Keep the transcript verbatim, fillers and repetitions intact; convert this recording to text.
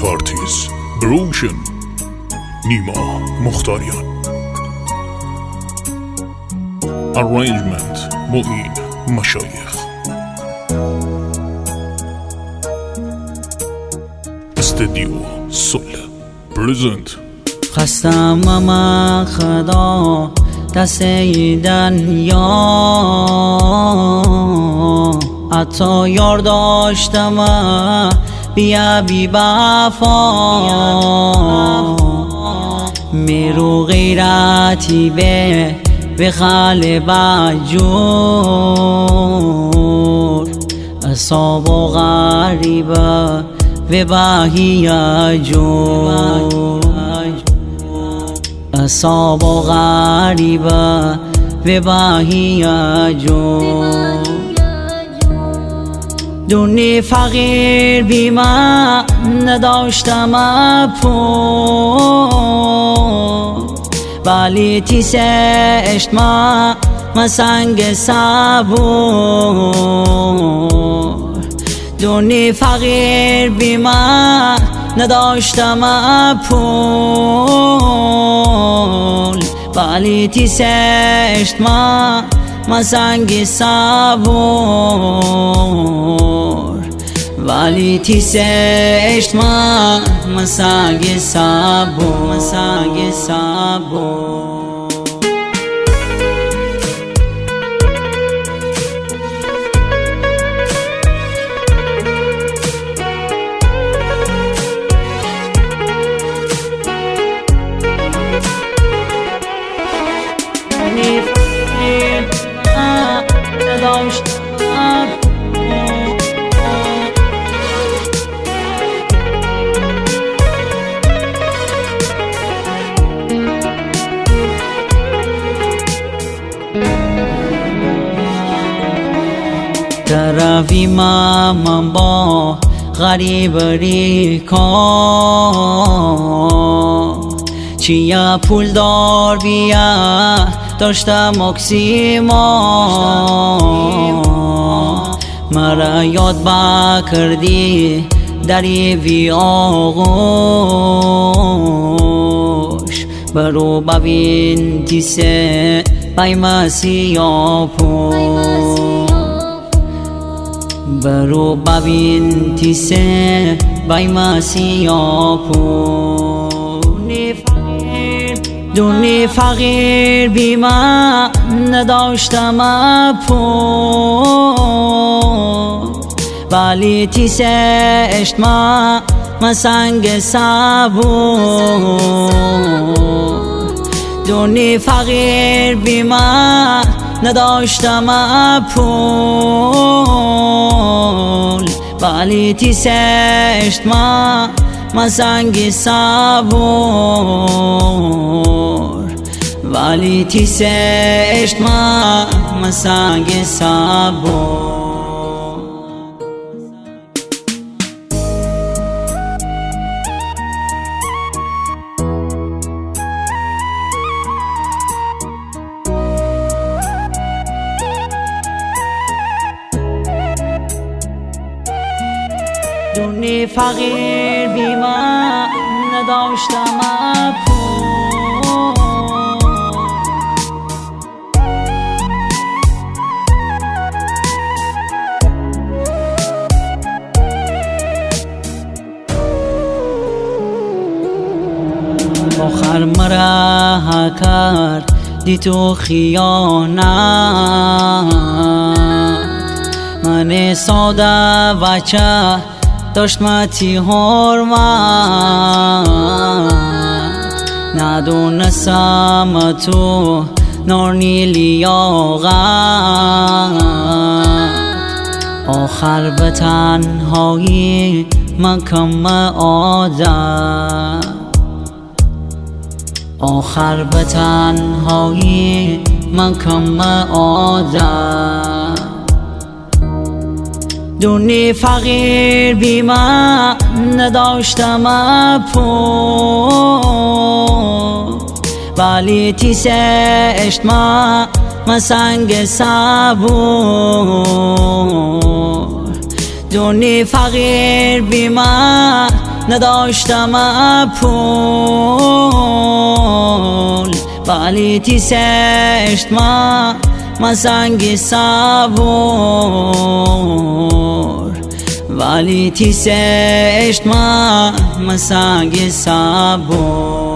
پارتیز بروشن نیما مختاریان ارنجمنت معین مشایخ استدیو صلح پرزنت خستم اما خدا دست دنیا حتی یار داشتم بیا بی وفا میرو غیرتی به به خال بجور اصاب و غریبه و باهی جور اصاب و غریبه و باهی جور دونی فقیر بی من نداشتم پول ولی تیس عشق من من سنگ صبور دونی فقیر بی من نداشتم پول ولی تیس عشق من من سنگ صبور ولی تیس عشق من من سنگ صبور من سنگ صبور طرفی من با غریب ریکا چیا پول دار بیا داشتم اکسیما مرا یاد با کردی دری وی آغوش برو ببین تیسه بایم سیاپو برو ببین تیسه بایم سیاپو دونی فقیر بی من نداشتم پول ولی تیس عشق من من سنگ صبور دونی فقیر بی من نداشتم پول ولی تیس عشق من من سنگ صبور ولی تیس عشق من من سنگ صبور دونی فقیر بی من نداشتم پول آخر مرا کرد دی تو خیانت من ساده بچه داشت متی حرمت ندونستم تو نورنی لیاقت آخر به تنهایی من کم عادت آخر به تنهایی من کم عادت دونی فقیر بی من نداشتم پول ولی تیس عشق من من سنگ صبور دونی فقیر بی من نداشتم پول ولی تیسشت ما من سنگ صبور ولی تیسشت ما من سنگ صبور